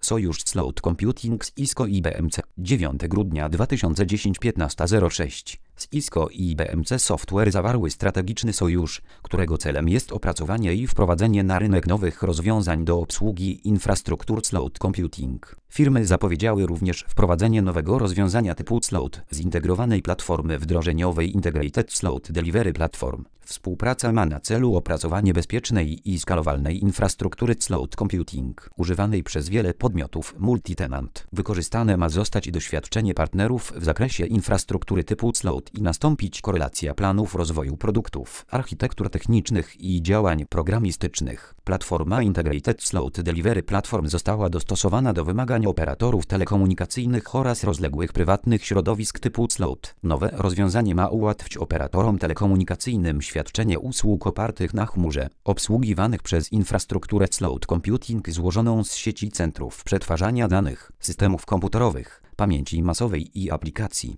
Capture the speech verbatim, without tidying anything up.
Sojusz Cloud Computing z I S C O I B M C. dziewiątego grudnia dwa tysiące dziesiątego piętnaście zero sześć. Z I S C O i B M C Software zawarły strategiczny sojusz, którego celem jest opracowanie i wprowadzenie na rynek nowych rozwiązań do obsługi infrastruktur Cloud Computing. Firmy zapowiedziały również wprowadzenie nowego rozwiązania typu Cloud zintegrowanej platformy wdrożeniowej Integrated Cloud Delivery Platform. Współpraca ma na celu opracowanie bezpiecznej i skalowalnej infrastruktury Cloud Computing, używanej przez wiele podmiotów multi-tenant. Wykorzystane ma zostać doświadczenie partnerów w zakresie infrastruktury typu Cloud i nastąpić korelacja planów rozwoju produktów, architektur technicznych i działań programistycznych. Platforma Integrated Cloud Delivery Platform została dostosowana do wymagań operatorów telekomunikacyjnych oraz rozległych prywatnych środowisk typu Cloud. Nowe rozwiązanie ma ułatwić operatorom telekomunikacyjnym świadczenie usług opartych na chmurze, obsługiwanych przez infrastrukturę Cloud Computing złożoną z sieci centrów przetwarzania danych, systemów komputerowych, pamięci masowej i aplikacji.